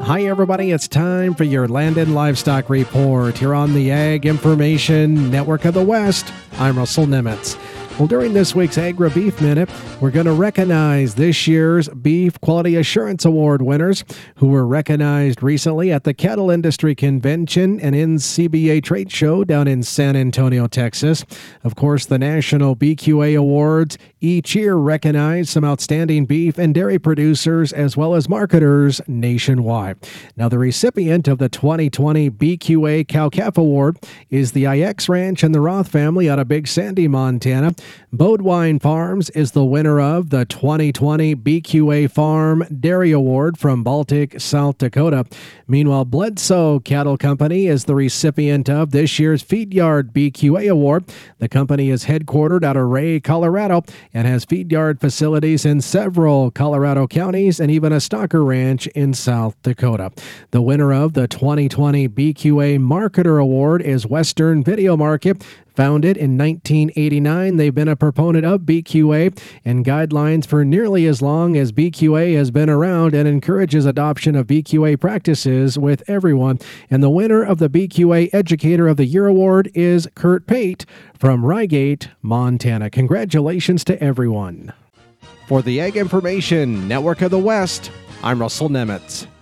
Hi, everybody. It's time for your Land and Livestock Report here on the Ag Information Network of the West. I'm Russell Nemitz. Well, during this week's Agri-Beef Minute, we're going to recognize this year's Beef Quality Assurance Award winners who were recognized recently at the Cattle Industry Convention and NCBA Trade Show down in San Antonio, Texas. Of course, the National BQA Awards each year recognize some outstanding beef and dairy producers as well as marketers nationwide. Now, the recipient of the 2020 BQA Cow-Calf Award is the IX Ranch and the Roth family out of Big Sandy, Montana. Bodewine Farms is the winner of the 2020 BQA Farm Dairy Award from Baltic, South Dakota. Meanwhile, Bledsoe Cattle Company is the recipient of this year's Feed Yard BQA Award. The company is headquartered out of Ray, Colorado, and has feed yard facilities in several Colorado counties and even a stocker ranch in South Dakota. The winner of the 2020 BQA Marketer Award is Western Video Market. Founded in 1989, they've been a proponent of BQA and guidelines for nearly as long as BQA has been around and encourages adoption of BQA practices with everyone. And the winner of the BQA Educator of the Year Award is Kurt Pate from Rygate, Montana. Congratulations to everyone. For the Ag Information Network of the West, I'm Russell Nemitz.